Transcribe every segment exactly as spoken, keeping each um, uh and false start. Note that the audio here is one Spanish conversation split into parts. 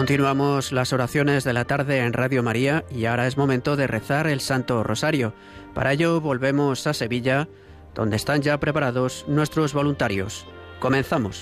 Continuamos las oraciones de la tarde en Radio María y ahora es momento de rezar el Santo Rosario. Para ello volvemos a Sevilla, donde están ya preparados nuestros voluntarios. Comenzamos.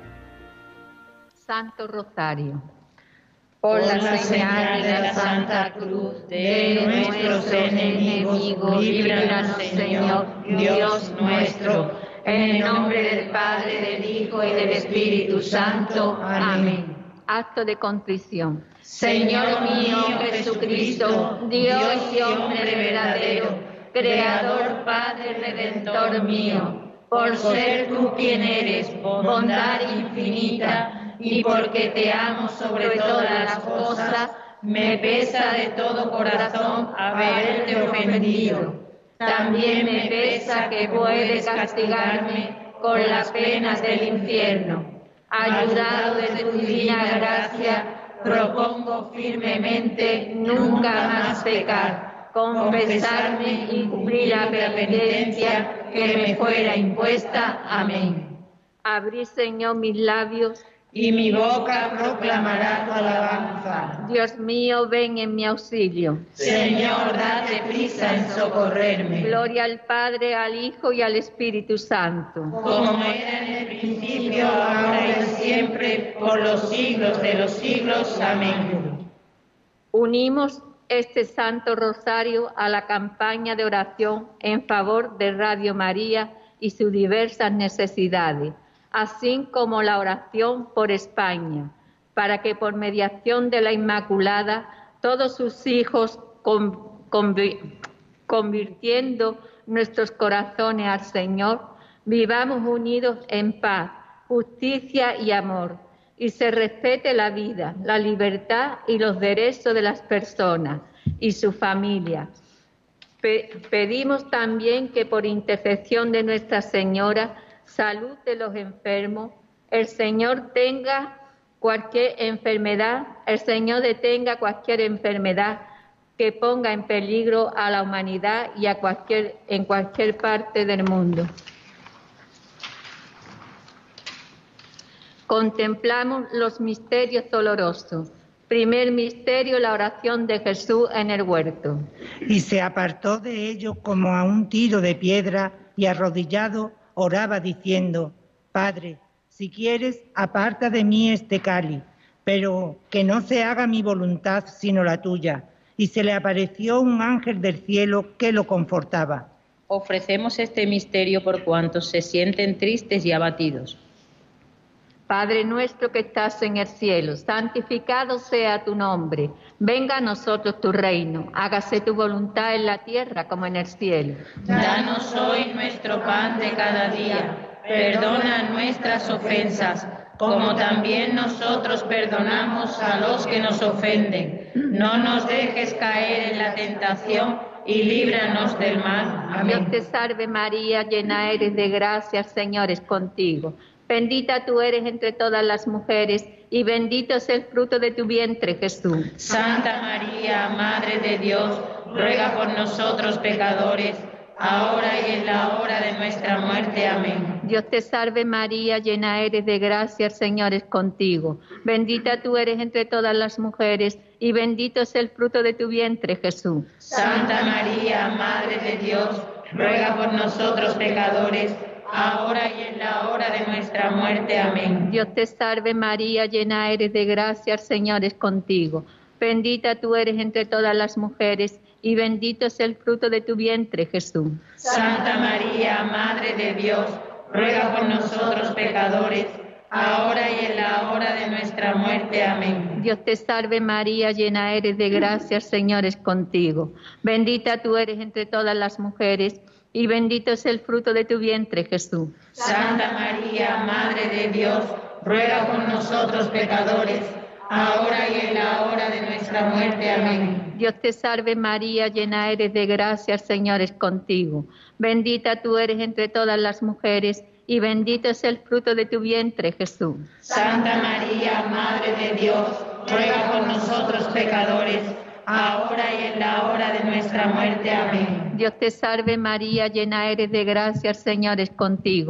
Santo Rosario. Por la señal de la Santa Cruz de nuestros enemigos, líbranos, Señor, Dios nuestro, en el nombre del Padre, del Hijo y del Espíritu Santo. Amén. Acto de contrición. Señor mío Jesucristo, Dios y hombre verdadero, Creador, Padre, Redentor mío, por ser tú quien eres, bondad infinita, y porque te amo sobre todas las cosas, me pesa de todo corazón haberte ofendido. También me pesa que puedes castigarme con las penas del infierno. Ayudado de tu divina gracia, propongo firmemente nunca más pecar, confesarme y cumplir la penitencia que me fuera impuesta. Amén. Abrí, Señor, mis labios, y mi boca proclamará tu alabanza. Dios mío, ven en mi auxilio. Señor, date prisa en socorrerme. Gloria al Padre, al Hijo y al Espíritu Santo. Como era en el principio, ahora y siempre, por los siglos de los siglos. Amén. Unimos este Santo Rosario a la campaña de oración en favor de Radio María y sus diversas necesidades, así como la oración por España, para que por mediación de la Inmaculada todos sus hijos, con, convi, convirtiendo nuestros corazones al Señor, vivamos unidos en paz, justicia y amor, y se respete la vida, la libertad y los derechos de las personas y su familia. Pedimos también que por intercesión de Nuestra Señora, salud de los enfermos, el Señor tenga cualquier enfermedad, el Señor detenga cualquier enfermedad que ponga en peligro a la humanidad y a cualquier, en cualquier parte del mundo. Contemplamos los misterios dolorosos. Primer misterio, la oración de Jesús en el huerto. Y se apartó de ellos como a un tiro de piedra y arrodillado oraba diciendo: Padre, si quieres, aparta de mí este cáliz, pero que no se haga mi voluntad sino la tuya. Y se le apareció un ángel del cielo que lo confortaba. Ofrecemos este misterio por cuantos se sienten tristes y abatidos. Padre nuestro que estás en el cielo, santificado sea tu nombre. Venga a nosotros tu reino. Hágase tu voluntad en la tierra como en el cielo. Danos hoy nuestro pan de cada día. Perdona nuestras ofensas, como también nosotros perdonamos a los que nos ofenden. No nos dejes caer en la tentación y líbranos del mal. Amén. Dios te salve María, llena eres de gracia, el Señor es contigo. Bendita tú eres entre todas las mujeres, y bendito es el fruto de tu vientre, Jesús. Santa María, Madre de Dios, ruega por nosotros pecadores, ahora y en la hora de nuestra muerte. Amén. Dios te salve María, llena eres de gracia, el Señor es contigo. Bendita tú eres entre todas las mujeres, y bendito es el fruto de tu vientre, Jesús. Santa María, Madre de Dios, ruega por nosotros pecadores, ahora y en la hora de nuestra muerte. Amén. Dios te salve María, llena eres de gracia, el Señor es contigo. Bendita tú eres entre todas las mujeres, y bendito es el fruto de tu vientre, Jesús. Santa María, Madre de Dios, ruega por nosotros pecadores, ahora y en la hora de nuestra muerte. Amén. Dios te salve María, llena eres de gracia, el Señor es contigo. Bendita tú eres entre todas las mujeres, y bendito es el fruto de tu vientre, Jesús. Santa María, Madre de Dios, ruega por nosotros pecadores, ahora y en la hora de nuestra muerte. Amén. Dios te salve María, llena eres de gracia, el Señor es contigo. Bendita tú eres entre todas las mujeres, y bendito es el fruto de tu vientre, Jesús. Santa María, Madre de Dios, ruega por nosotros pecadores, ahora y en la hora de nuestra muerte. Amén. Dios te salve María, llena eres de gracia, el Señor es contigo.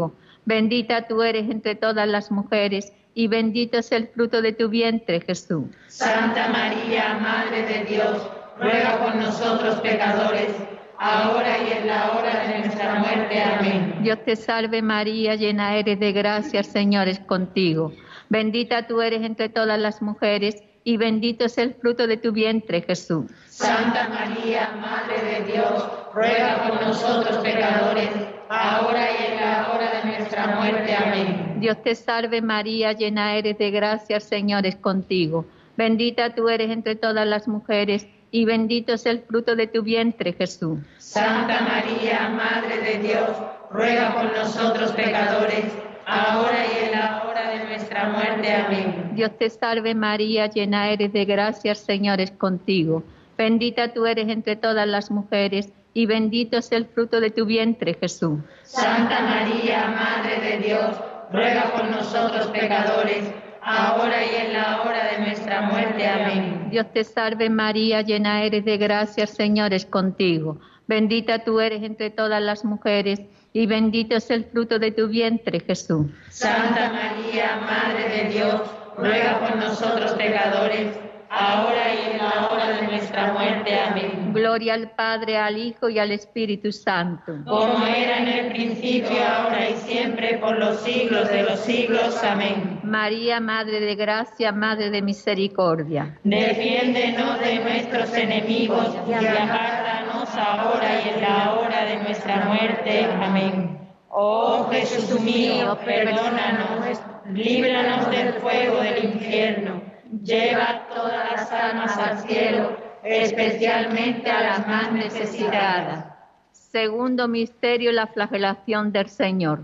Bendita tú eres entre todas las mujeres, y bendito es el fruto de tu vientre, Jesús. Santa María, Madre de Dios, ruega por nosotros pecadores, ahora y en la hora de nuestra muerte. Amén. Dios te salve María, llena eres de gracia, el Señor es contigo. Bendita tú eres entre todas las mujeres, y bendito es el fruto de tu vientre, Jesús. Santa María, Madre de Dios, ruega por nosotros pecadores, ahora y en la hora de nuestra muerte. Amén. Dios te salve María, llena eres de gracia, el Señor es contigo. Bendita tú eres entre todas las mujeres, y bendito es el fruto de tu vientre, Jesús. Santa María, Madre de Dios, ruega por nosotros pecadores, ahora y en la hora de nuestra muerte. Amén. Dios te salve María, llena eres de gracia, el Señor es contigo. Bendita tú eres entre todas las mujeres, y bendito es el fruto de tu vientre, Jesús. Santa María, Madre de Dios, ruega por nosotros pecadores, ahora y en la hora de nuestra muerte. Amén. Dios te salve María, llena eres de gracia, el Señor es contigo. Bendita tú eres entre todas las mujeres, y bendito es el fruto de tu vientre, Jesús. Santa María, Madre de Dios, ruega por nosotros pecadores, ahora y en la hora de nuestra muerte. Amén. Gloria al Padre, al Hijo y al Espíritu Santo. Como era en el principio, ahora y siempre, por los siglos de los siglos. Amén. María, Madre de Gracia, Madre de Misericordia. Defiéndenos de nuestros enemigos y apártanos ahora y en la hora de nuestra muerte. Amén. Oh Jesús mío, perdónanos, líbranos del fuego del infierno, lleva todas las almas al cielo, especialmente a las más necesitadas. Segundo misterio, la flagelación del Señor.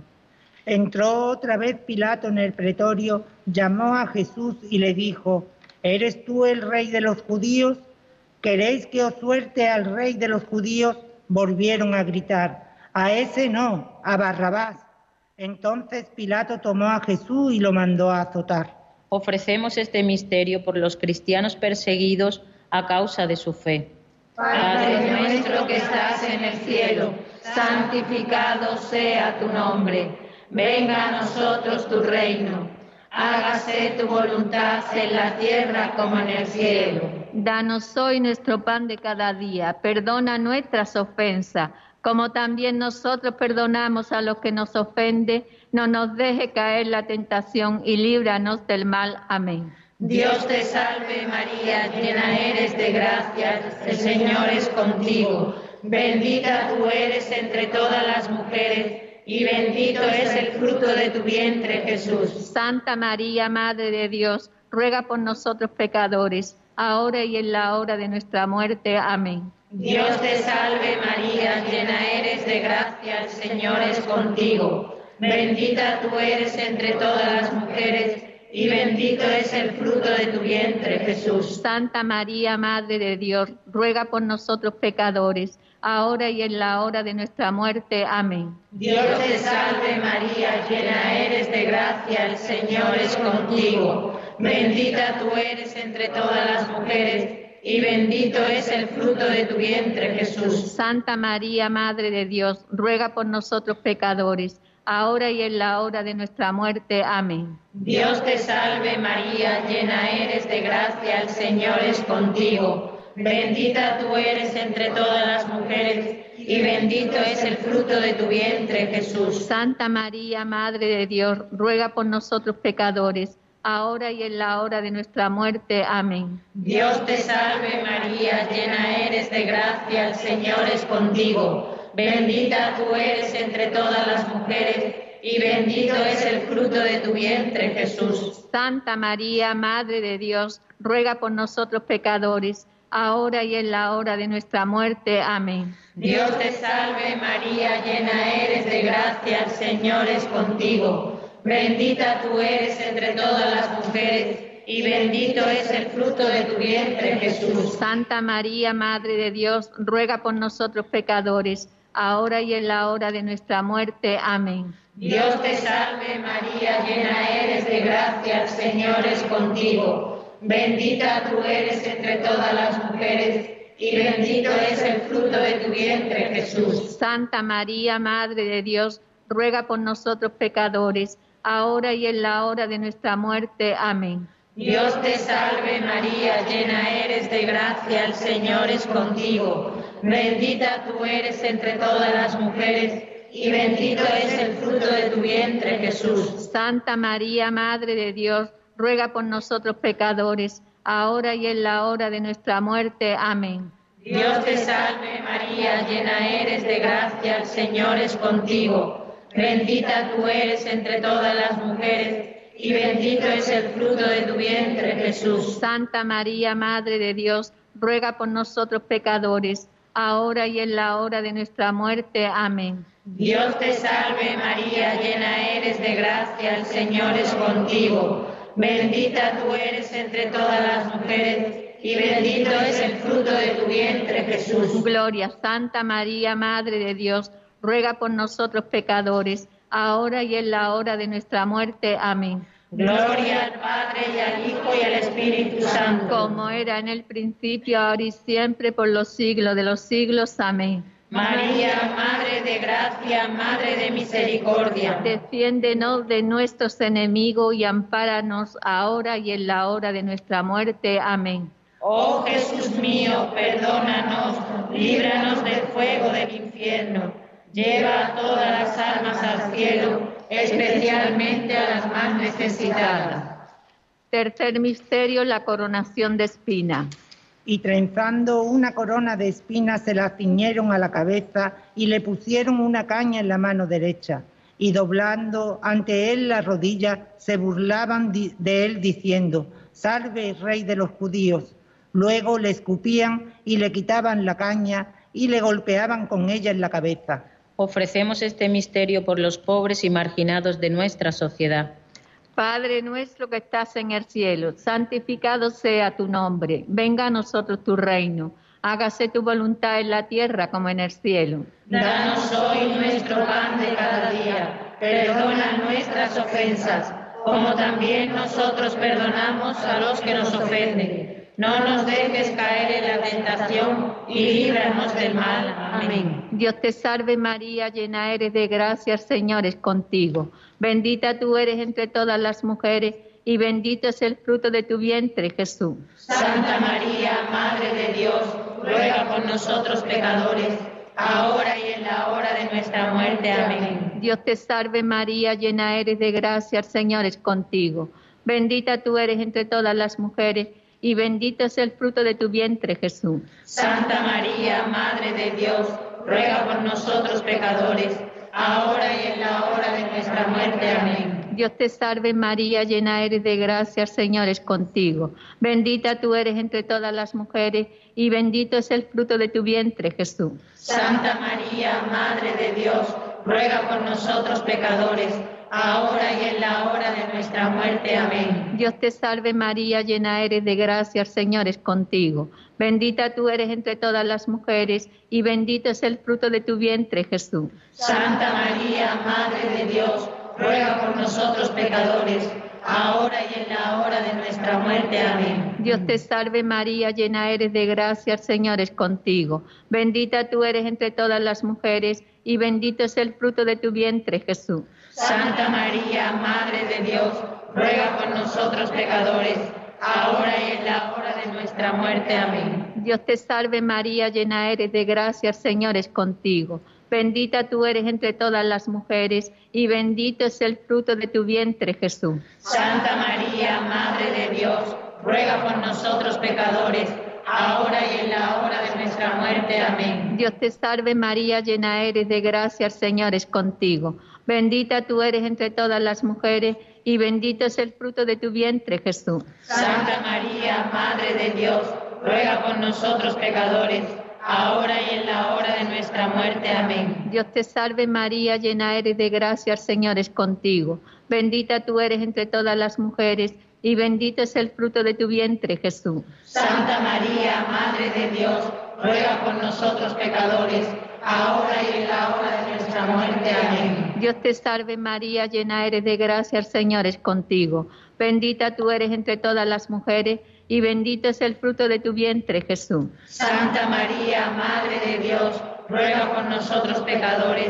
Entró otra vez Pilato en el pretorio, llamó a Jesús y le dijo: ¿Eres tú el rey de los judíos? ¿Queréis que os suelte al rey de los judíos? Volvieron a gritar: a ese no, a Barrabás. Entonces Pilato tomó a Jesús y lo mandó a azotar. Ofrecemos este misterio por los cristianos perseguidos a causa de su fe. Padre nuestro que estás en el cielo, santificado sea tu nombre. Venga a nosotros tu reino. Hágase tu voluntad en la tierra como en el cielo. Danos hoy nuestro pan de cada día. Perdona nuestras ofensas, como también nosotros perdonamos a los que nos ofenden. No nos deje caer la tentación y líbranos del mal. Amén. Dios te salve María, llena eres de gracia, el Señor es contigo. Bendita tú eres entre todas las mujeres, y bendito es el fruto de tu vientre, Jesús. Santa María, Madre de Dios, ruega por nosotros pecadores, ahora y en la hora de nuestra muerte. Amén. Dios te salve María, llena eres de gracia, el Señor es contigo. Bendita tú eres entre todas las mujeres, y bendito es el fruto de tu vientre, Jesús. Santa María, Madre de Dios, ruega por nosotros pecadores, ahora y en la hora de nuestra muerte. Amén. Dios te salve María, llena eres de gracia, el Señor es contigo. Bendita tú eres entre todas las mujeres, y bendito es el fruto de tu vientre, Jesús. Santa María, Madre de Dios, ruega por nosotros pecadores, ahora y en la hora de nuestra muerte. Amén. Dios te salve María, llena eres de gracia, el Señor es contigo. Bendita tú eres entre todas las mujeres, y bendito es el fruto de tu vientre, Jesús. Santa María, Madre de Dios, ruega por nosotros pecadores, ahora y en la hora de nuestra muerte. Amén. Dios te salve María, llena eres de gracia, el Señor es contigo. Bendita tú eres entre todas las mujeres, y bendito es el fruto de tu vientre, Jesús. Santa María, Madre de Dios, ruega por nosotros pecadores, ahora y en la hora de nuestra muerte. Amén. Dios te salve María, llena eres de gracia, el Señor es contigo. Bendita tú eres entre todas las mujeres, y bendito es el fruto de tu vientre, Jesús. Santa María, Madre de Dios, ruega por nosotros pecadores, ahora y en la hora de nuestra muerte. Amén. Dios te salve María, llena eres de gracia, el Señor es contigo. Bendita tú eres entre todas las mujeres, y bendito es el fruto de tu vientre, Jesús. Santa María, Madre de Dios, ruega por nosotros pecadores, ahora y en la hora de nuestra muerte. Amén. Dios te salve María, llena eres de gracia, el Señor es contigo. Bendita tú eres entre todas las mujeres, y bendito es el fruto de tu vientre, Jesús. Santa María, Madre de Dios, ruega por nosotros pecadores, ahora y en la hora de nuestra muerte. Amén. Dios te salve María, llena eres de gracia, el Señor es contigo. Bendita tú eres entre todas las mujeres, y bendito es el fruto de tu vientre, Jesús. Santa María, Madre de Dios, ruega por nosotros pecadores, ahora y en la hora de nuestra muerte. Amén. Dios te salve María, llena eres de gracia, el Señor es contigo. Bendita tú eres entre todas las mujeres, y bendito es el fruto de tu vientre, Jesús. Gloria, Santa María, Madre de Dios, ruega por nosotros pecadores, ahora y en la hora de nuestra muerte. Amén. Gloria al Padre, y al Hijo, y al Espíritu Santo. Como era en el principio, ahora y siempre, por los siglos de los siglos. Amén. María, Madre de gracia, Madre de misericordia, defiéndenos de nuestros enemigos y ampáranos ahora y en la hora de nuestra muerte. Amén. Oh Jesús mío, perdónanos, líbranos del fuego del infierno, lleva a todas las almas al cielo, especialmente a las más necesitadas. Tercer misterio, la coronación de espinas. Y trenzando una corona de espinas se la ciñeron a la cabeza y le pusieron una caña en la mano derecha. Y doblando ante él la rodilla, se burlaban de él diciendo: «Salve, Rey de los judíos». Luego le escupían y le quitaban la caña y le golpeaban con ella en la cabeza. Ofrecemos este misterio por los pobres y marginados de nuestra sociedad. Padre nuestro que estás en el cielo, santificado sea tu nombre. Venga a nosotros tu reino. Hágase tu voluntad en la tierra como en el cielo. Danos hoy nuestro pan de cada día. Perdona nuestras ofensas, como también nosotros perdonamos a los que nos ofenden. No nos dejes caer en la tentación y líbranos del mal. Amén. Dios te salve María, llena eres de gracia, el Señor es contigo. Bendita tú eres entre todas las mujeres y bendito es el fruto de tu vientre, Jesús. Santa María, Madre de Dios, ruega por nosotros pecadores, ahora y en la hora de nuestra muerte. Amén. Dios te salve María, llena eres de gracia, el Señor es contigo. Bendita tú eres entre todas las mujeres y bendito es el fruto de tu vientre, Jesús. Santa María, Madre de Dios, ruega por nosotros pecadores, ahora y en la hora de nuestra muerte. Amén. Dios te salve María, llena eres de gracia, el Señor es contigo. Bendita tú eres entre todas las mujeres y bendito es el fruto de tu vientre, Jesús. Santa María, Madre de Dios, ruega por nosotros pecadores, ahora y en la hora de nuestra muerte. Amén. Dios te salve María, llena eres de gracia, el Señor es contigo. Bendita tú eres entre todas las mujeres y bendito es el fruto de tu vientre, Jesús. Santa María, Madre de Dios, ruega por nosotros pecadores, ahora y en la hora de nuestra muerte. Amén. Dios te salve María, llena eres de gracia, el Señor es contigo. Bendita tú eres entre todas las mujeres y bendito es el fruto de tu vientre, Jesús. Santa María, Madre de Dios, ruega por nosotros pecadores, ahora y en la hora de nuestra muerte. Amén. Dios te salve María, llena eres de gracia, el Señor es contigo. Bendita tú eres entre todas las mujeres y bendito es el fruto de tu vientre, Jesús. Santa María, Madre de Dios, ruega por nosotros pecadores, ahora y en la hora de nuestra muerte. Amén. Dios te salve María, llena eres de gracia, el Señor es contigo. Bendita tú eres entre todas las mujeres y bendito es el fruto de tu vientre, Jesús. Santa María, Madre de Dios, ruega por nosotros pecadores, ahora y en la hora de nuestra muerte. Amén. Dios te salve María, llena eres de gracia, el Señor es contigo. Bendita tú eres entre todas las mujeres y bendito es el fruto de tu vientre, Jesús. Santa María, Madre de Dios, ruega por nosotros pecadores, ahora y en la hora de nuestra muerte. Amén. Dios te salve María, llena eres de gracia, el Señor es contigo. Bendita tú eres entre todas las mujeres y bendito es el fruto de tu vientre, Jesús. Santa María, Madre de Dios, ruega por nosotros pecadores,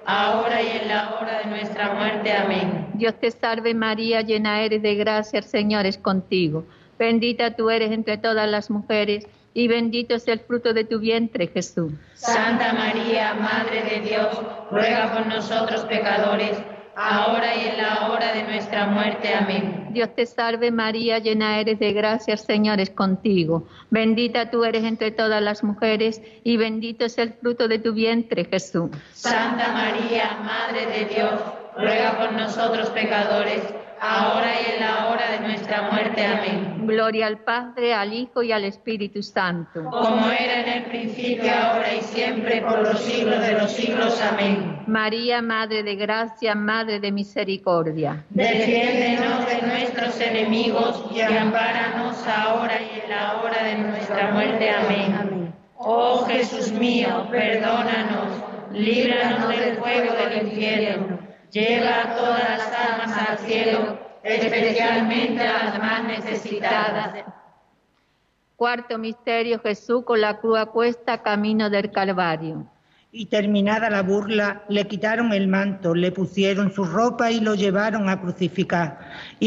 ahora y en la hora de nuestra muerte. Amén. Dios te salve María, llena eres de gracia, el Señor es contigo. Bendita tú eres entre todas las mujeres, y bendito es el fruto de tu vientre, Jesús. Santa María, Madre de Dios, ruega por nosotros pecadores, ahora y en la hora de nuestra muerte. Amén. Dios te salve María, llena eres de gracia, el Señor es contigo. Bendita tú eres entre todas las mujeres, y bendito es el fruto de tu vientre, Jesús. Santa María, Madre de Dios, ruega por nosotros pecadores, ahora y en la hora de nuestra muerte. Amén. Gloria al Padre, al Hijo y al Espíritu Santo. Como era en el principio, ahora y siempre, por los siglos de los siglos. Amén. María, Madre de gracia, Madre de misericordia. Defiéndenos de nuestros enemigos y ampáranos ahora y en la hora de nuestra muerte. Amén. Amén. Oh Jesús mío, perdónanos, líbranos del fuego del infierno, lleva a todas las almas al cielo, especialmente a las más necesitadas. Cuarto misterio, Jesús con la cruz a cuesta, camino del Calvario. Y terminada la burla, le quitaron el manto, le pusieron su ropa y lo llevaron a crucificar.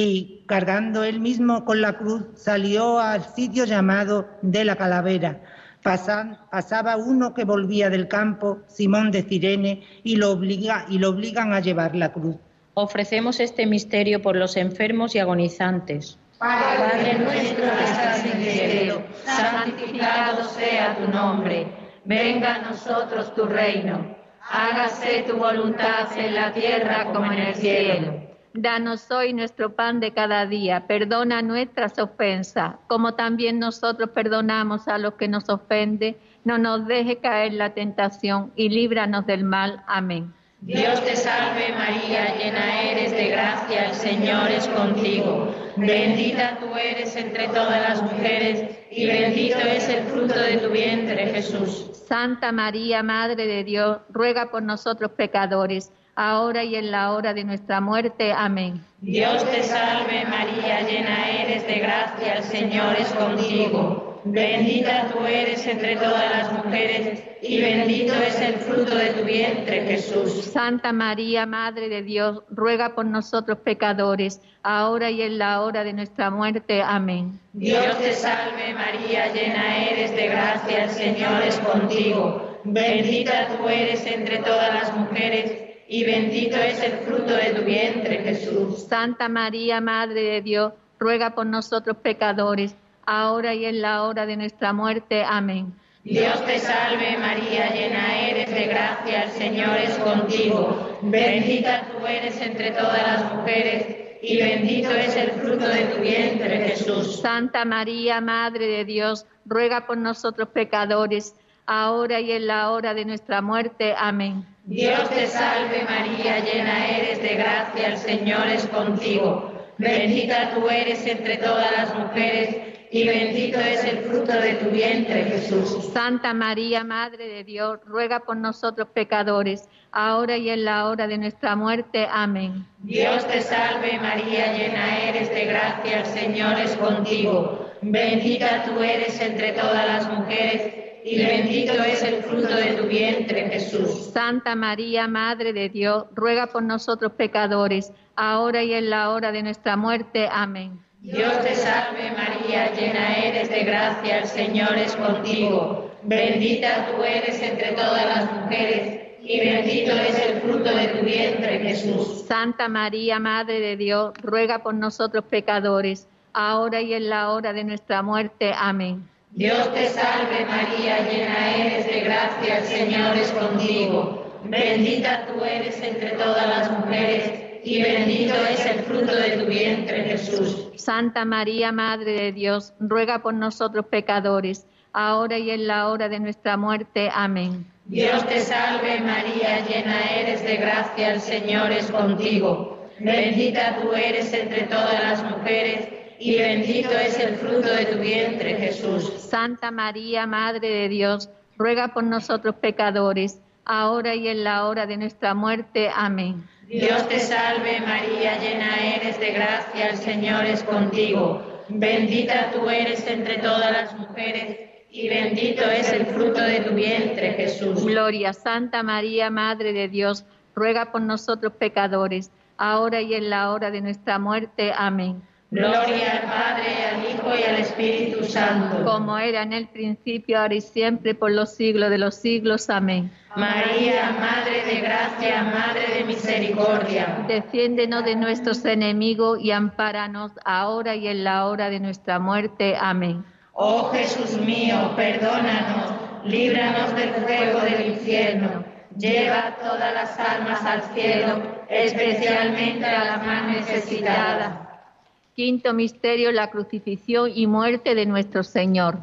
Y cargando él mismo con la cruz, salió al sitio llamado de la Calavera. Pasan, pasaba uno que volvía del campo, Simón de Cirene, y lo, obliga, y lo obligan a llevar la cruz. Ofrecemos este misterio por los enfermos y agonizantes. Padre nuestro que estás en el cielo, santificado sea tu nombre. Venga a nosotros tu reino. Hágase tu voluntad en la tierra como en el cielo. Danos hoy nuestro pan de cada día. Perdona nuestras ofensas, como también nosotros perdonamos a los que nos ofenden. No nos deje caer en la tentación y líbranos del mal. Amén. Dios te salve María, llena eres de gracia, el Señor es contigo. Bendita tú eres entre todas las mujeres, y bendito es el fruto de tu vientre, Jesús. Santa María, Madre de Dios, ruega por nosotros pecadores, ahora y en la hora de nuestra muerte. Amén. Dios te salve María, llena eres de gracia, el Señor es contigo. Bendita tú eres entre todas las mujeres, y bendito es el fruto de tu vientre, Jesús. Santa María, Madre de Dios, ruega por nosotros pecadores, ahora y en la hora de nuestra muerte. Amén. Dios te salve María, llena eres de gracia, el Señor es contigo. Bendita tú eres entre todas las mujeres, y bendito es el fruto de tu vientre, Jesús. Santa María, Madre de Dios, ruega por nosotros pecadores, ahora y en la hora de nuestra muerte. Amén. Dios te salve María, llena eres de gracia, el Señor es contigo. Bendita tú eres entre todas las mujeres, y bendito es el fruto de tu vientre, Jesús. Santa María, Madre de Dios, ruega por nosotros pecadores, ahora y en la hora de nuestra muerte. Amén. Dios te salve María, llena eres de gracia, el Señor es contigo. Bendita tú eres entre todas las mujeres, y bendito es el fruto de tu vientre, Jesús. Santa María, Madre de Dios, ruega por nosotros pecadores, ahora y en la hora de nuestra muerte. Amén. Dios te salve María, llena eres de gracia, el Señor es contigo. Bendita tú eres entre todas las mujeres, y bendito es el fruto de tu vientre, Jesús. Santa María, Madre de Dios, ruega por nosotros pecadores, ahora y en la hora de nuestra muerte. Amén. Dios te salve María, llena eres de gracia, el Señor es contigo. Bendita tú eres entre todas las mujeres, y bendito es el fruto de tu vientre, Jesús. Santa María, Madre de Dios, ruega por nosotros pecadores, ahora y en la hora de nuestra muerte. Amén. Dios te salve María, llena eres de gracia, el Señor es contigo. Bendita tú eres entre todas las mujeres, y bendito es el fruto de tu vientre, Jesús. Santa María, Madre de Dios, ruega por nosotros pecadores, ahora y en la hora de nuestra muerte. Amén. Dios te salve María, llena eres de gracia, el Señor es contigo. Bendita tú eres entre todas las mujeres, y bendito es el fruto de tu vientre, Jesús. Santa María, Madre de Dios, ruega por nosotros pecadores, ahora y en la hora de nuestra muerte. Amén. Dios te salve María, llena eres de gracia, el Señor es contigo. Bendita tú eres entre todas las mujeres, y bendito es el fruto de tu vientre, Jesús. Gloria, Santa María, Madre de Dios, ruega por nosotros pecadores, ahora y en la hora de nuestra muerte. Amén. Gloria al Padre, al Hijo y al Espíritu Santo. Como era en el principio, ahora y siempre, por los siglos de los siglos. Amén. María, Madre de Gracia, Madre de Misericordia. Defiéndenos de nuestros enemigos y ampáranos ahora y en la hora de nuestra muerte. Amén. Oh Jesús mío, perdónanos, líbranos del fuego del infierno. Lleva todas las almas al cielo, especialmente a las más necesitadas. Quinto misterio, la crucifixión y muerte de nuestro Señor.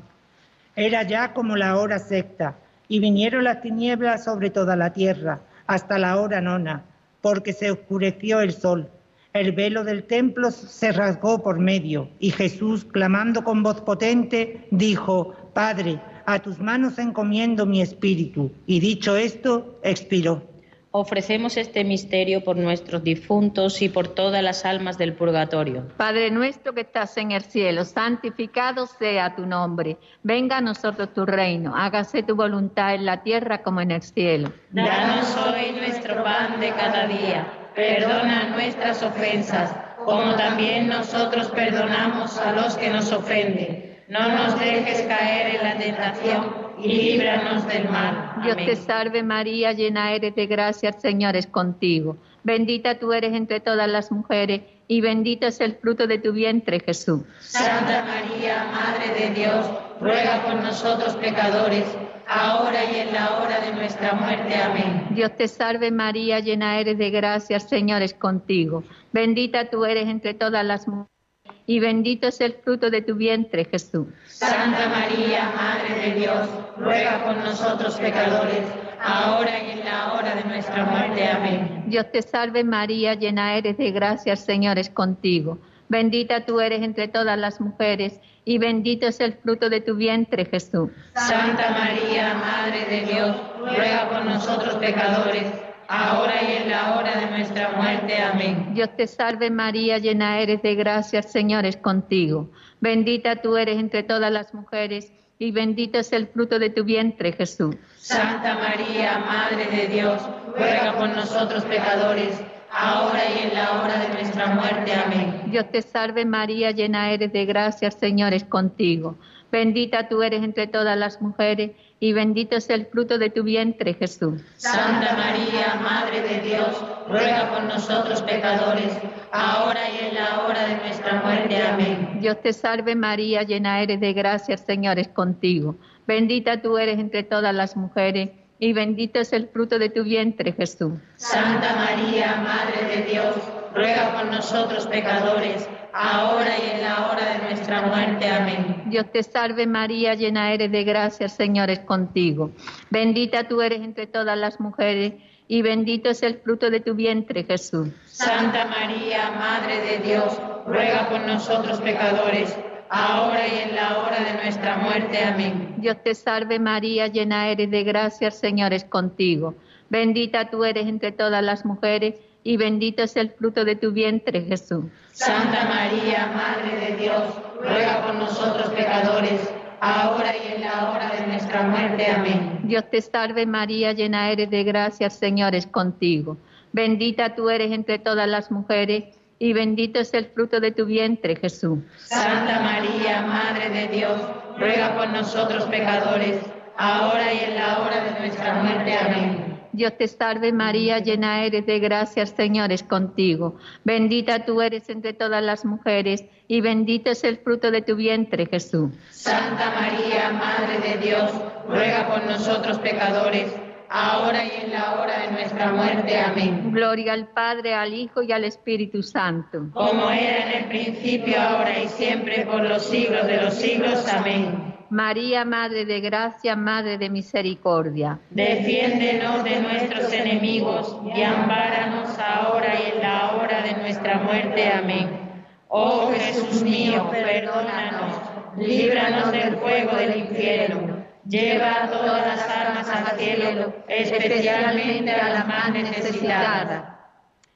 Era ya como la hora sexta, y vinieron las tinieblas sobre toda la tierra, hasta la hora nona, porque se oscureció el sol. El velo del templo se rasgó por medio, y Jesús, clamando con voz potente, dijo: Padre, a tus manos encomiendo mi espíritu. Y dicho esto, expiró. Ofrecemos este misterio por nuestros difuntos y por todas las almas del purgatorio. Padre nuestro que estás en el cielo, santificado sea tu nombre. Venga a nosotros tu reino, hágase tu voluntad en la tierra como en el cielo. Danos hoy nuestro pan de cada día. Perdona nuestras ofensas, como también nosotros perdonamos a los que nos ofenden. No nos dejes caer en la tentación y líbranos del mal. Dios Amén. te salve María, llena eres de gracia, el Señor es contigo. Bendita tú eres entre todas las mujeres y bendito es el fruto de tu vientre, Jesús. Santa María, Madre de Dios, ruega por nosotros pecadores, ahora y en la hora de nuestra muerte. Amén. Dios te salve María, llena eres de gracia, el Señor es contigo. Bendita tú eres entre todas las mujeres y bendito es el fruto de tu vientre, Jesús. Santa María, Madre de Dios, ruega por nosotros pecadores, ahora y en la hora de nuestra muerte. Amén. Dios te salve María, llena eres de gracia, el Señor es contigo. Bendita tú eres entre todas las mujeres y bendito es el fruto de tu vientre, Jesús. Santa María, Madre de Dios, ruega por nosotros pecadores, ahora y en la hora de nuestra muerte. Amén. Dios te salve María, llena eres de gracia, el Señor es contigo. Bendita tú eres entre todas las mujeres y bendito es el fruto de tu vientre, Jesús. Santa María, Madre de Dios, ruega por nosotros pecadores, ahora y en la hora de nuestra muerte. Amén. Dios te salve María, llena eres de gracia, el Señor es contigo. Bendita tú eres entre todas las mujeres y bendito es el fruto de tu vientre, Jesús. Santa María, Madre de Dios, ruega por nosotros pecadores, ahora y en la hora de nuestra muerte. Amén. Dios te salve María, llena eres de gracia, el Señor es contigo. Bendita tú eres entre todas las mujeres y bendito es el fruto de tu vientre, Jesús. Santa María, Madre de Dios, ruega por nosotros pecadores, ahora y en la hora de nuestra muerte. Amén. Dios te salve María, llena eres de gracia, el Señor es contigo. Bendita tú eres entre todas las mujeres y bendito es el fruto de tu vientre, Jesús. Santa María, Madre de Dios, ruega por nosotros pecadores, ahora y en la hora de nuestra muerte. Amén. Dios te salve María, llena eres de gracia, el Señor es contigo. Bendita tú eres entre todas las mujeres y bendito es el fruto de tu vientre, Jesús. Santa María, Madre de Dios, ruega por nosotros pecadores, ahora y en la hora de nuestra muerte. Amén. Dios te salve María, llena eres de gracia, el Señor es contigo. Bendita tú eres entre todas las mujeres y bendito es el fruto de tu vientre, Jesús. Santa María, Madre de Dios, ruega por nosotros pecadores, ahora y en la hora de nuestra muerte. Amén. Dios te salve María, llena eres de gracia, el Señor es contigo. Bendita tú eres entre todas las mujeres y bendito es el fruto de tu vientre, Jesús. Santa María, Madre de Dios, ruega por nosotros pecadores, ahora y en la hora de nuestra muerte. Amén. Gloria al Padre, al Hijo y al Espíritu Santo. Como era en el principio, ahora y siempre, por los siglos de los siglos. Amén. María, Madre de Gracia, Madre de Misericordia. Defiéndenos de nuestros enemigos y ampáranos ahora y en la hora de nuestra muerte. Amén. Oh Jesús mío, perdónanos, líbranos del fuego del infierno, lleva a todas las almas al cielo, especialmente a las más necesitadas.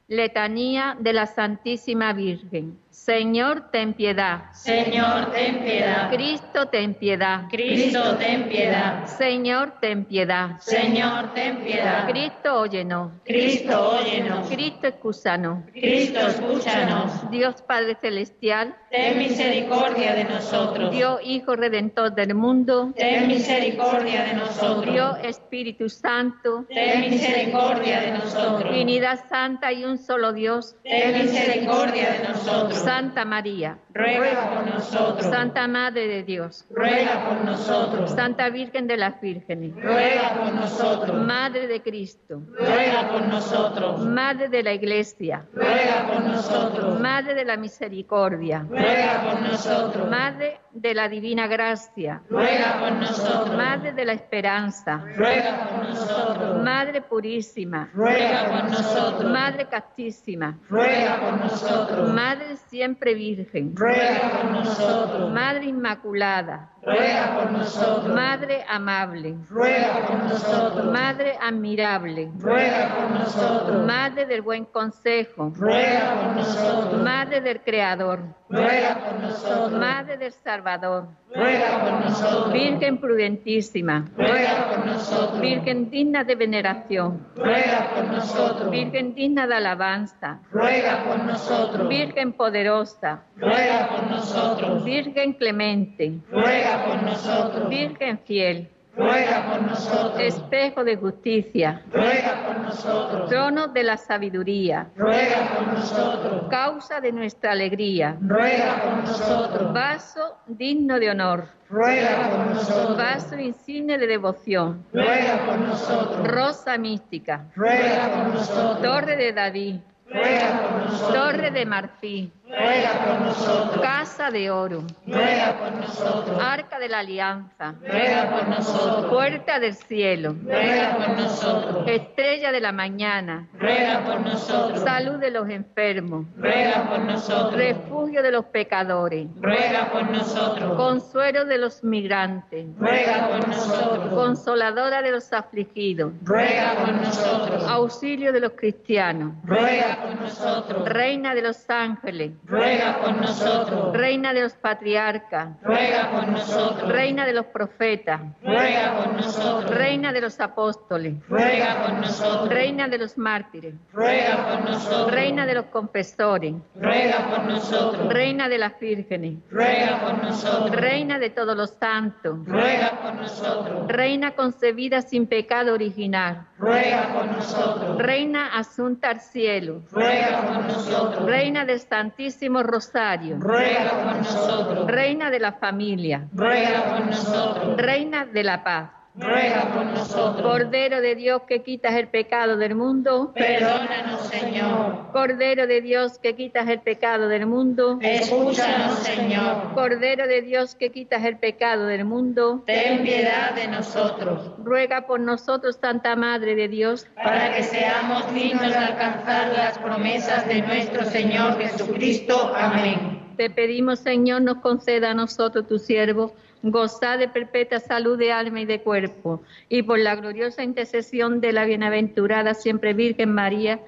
Letanía de la Santísima Virgen. Señor, ten piedad. Señor, ten piedad. Cristo, ten piedad. Cristo, ten piedad. Señor, ten piedad. Señor, ten piedad. Cristo, óyenos. Cristo, óyenos. Cristo, escúchanos. Cristo, escúchanos. Dios Padre Celestial, ten misericordia de nosotros. Dios Hijo Redentor del mundo, ten misericordia de nosotros. Dios Espíritu Santo, ten misericordia de nosotros. Trinidad Santa y un solo Dios, ten misericordia de nosotros. Santa María, ruega por nosotros. Santa Madre de Dios, ruega por nosotros. Santa Virgen de las Vírgenes, ruega por nosotros. Madre de Cristo, ruega por nosotros. Madre de la Iglesia, ruega por nosotros. Madre de la Misericordia, ruega por nosotros. Madre de la Divina Gracia, ruega por nosotros. Madre de la Esperanza, ruega por nosotros. Madre Purísima, ruega por nosotros. Madre Castísima, ruega por nosotros. Madre Siempre Virgen, ruega por nosotros. Madre Inmaculada, ruega por nosotros. Madre Amable, ruega por nosotros. Madre Admirable, ruega por nosotros. Madre del Buen Consejo, ruega por nosotros. Madre del Creador, ruega por nosotros. Madre del Salvador, ruega por nosotros. Virgen prudentísima, ruega por nosotros. Virgen digna de veneración, ruega por nosotros. Virgen digna de alabanza, ruega por nosotros. Virgen poderosa, ruega por nosotros. Virgen clemente, ruega por nosotros. Virgen fiel, ruega por nosotros. espejo de justicia, ruega por nosotros. trono de la sabiduría, ruega por nosotros. causa de nuestra alegría, ruega por nosotros. vaso digno de honor, ruega por nosotros. vaso insigne de devoción, ruega por nosotros. rosa mística, ruega por nosotros. torre de David, ruega por nosotros. torre de marfil, ruega por nosotros. casa de oro, ruega por nosotros. arca de la alianza, ruega por nosotros. puerta del cielo, ruega por nosotros. estrella de la mañana, ruega por nosotros. salud de los enfermos, ruega por nosotros. refugio de los pecadores, ruega por nosotros. consuelo de los migrantes, ruega por nosotros. consoladora de los afligidos, ruega por nosotros. auxilio de los cristianos, ruega por nosotros. reina de los ángeles, ruega por nosotros. reina de los patriarcas, ruega por nosotros. reina de los profetas, ruega por nosotros. reina de los apóstoles, ruega por nosotros. reina de los mártires, ruega por nosotros. reina de los confesores, ruega por nosotros. reina de las vírgenes, ruega por nosotros. reina de todos los santos, ruega por nosotros. reina concebida sin pecado original, ruega por nosotros. reina asunta al cielo, ruega por nosotros. reina del Santísimo Rosario, ruega por nosotros. reina de la familia, ruega por nosotros. reina de la paz, ruega por nosotros. Cordero de Dios que quitas el pecado del mundo, perdónanos, Señor. Cordero de Dios que quitas el pecado del mundo, escúchanos, Señor. Cordero de Dios que quitas el pecado del mundo, ten piedad de nosotros. Ruega por nosotros, Santa Madre de Dios, para que seamos dignos de alcanzar las promesas de nuestro Señor Jesucristo. Amén. Te pedimos, Señor, nos conceda a nosotros, tu siervo, gozar de perpetua salud de alma y de cuerpo, y por la gloriosa intercesión de la bienaventurada siempre Virgen María,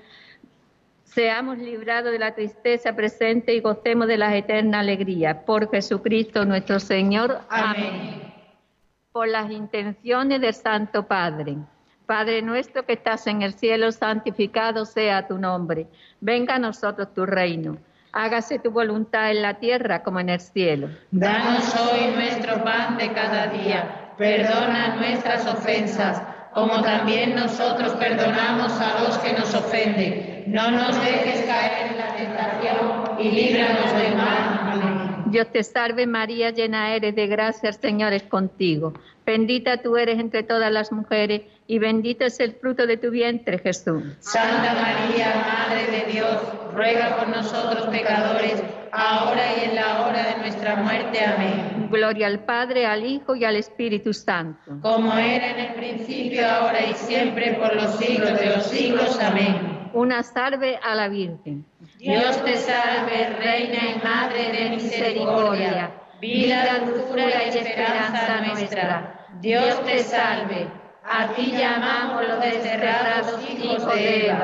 seamos librados de la tristeza presente y gocemos de la eterna alegría. Por Jesucristo nuestro Señor. Amén. Amén. Por las intenciones del Santo Padre. Padre nuestro que estás en el cielo, santificado sea tu nombre. Venga a nosotros tu reino. Hágase tu voluntad en la tierra como en el cielo. Danos hoy nuestro pan de cada día. Perdona nuestras ofensas, como también nosotros perdonamos a los que nos ofenden. No nos dejes caer en la tentación y líbranos del mal. Amén. Dios te salve María, llena eres de gracia, el Señor es contigo. Bendita tú eres entre todas las mujeres y bendito es el fruto de tu vientre, Jesús. Santa María, Madre de Dios, ruega por nosotros pecadores, ahora y en la hora de nuestra muerte. Amén. Gloria al Padre, al Hijo y al Espíritu Santo. Como era en el principio, ahora y siempre, por los siglos de los siglos. Amén. Una salve a la Virgen. Dios te salve, Reina y Madre de misericordia, vida, dulzura y esperanza nuestra. Dios te salve. A ti llamamos los desterrados hijos de Eva.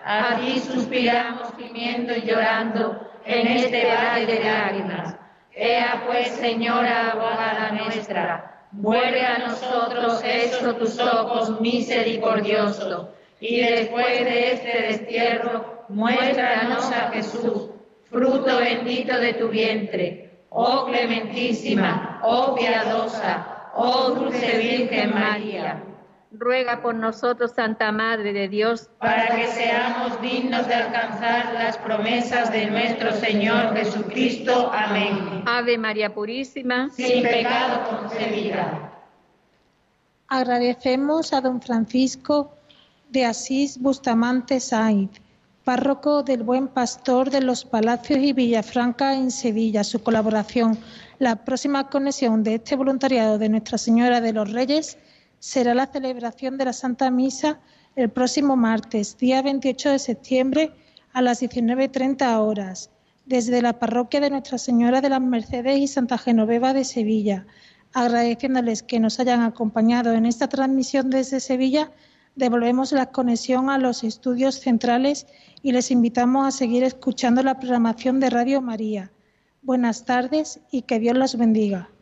a ti suspiramos gimiendo y llorando en este valle de lágrimas. Ea pues, Señora, abogada nuestra, vuelve a nosotros esos tus ojos misericordiosos, y después de este destierro, muéstranos a Jesús, fruto bendito de tu vientre. Oh clementísima, oh piadosa, oh dulce Virgen María. Ruega por nosotros, Santa Madre de Dios, para que seamos dignos de alcanzar las promesas de nuestro Señor Jesucristo. Amén. Ave María Purísima, sin pecado concebida. Agradecemos a don Francisco de Asís Bustamante Sainz, párroco del Buen Pastor de los Palacios y Villafranca en Sevilla, su colaboración. La próxima conexión de este voluntariado de Nuestra Señora de los Reyes será la celebración de la Santa Misa el próximo martes, día veintiocho de septiembre, a las diecinueve treinta horas, desde la parroquia de Nuestra Señora de las Mercedes y Santa Genoveva de Sevilla. Agradeciéndoles que nos hayan acompañado en esta transmisión desde Sevilla, devolvemos la conexión a los estudios centrales y les invitamos a seguir escuchando la programación de Radio María. Buenas tardes y que Dios los bendiga.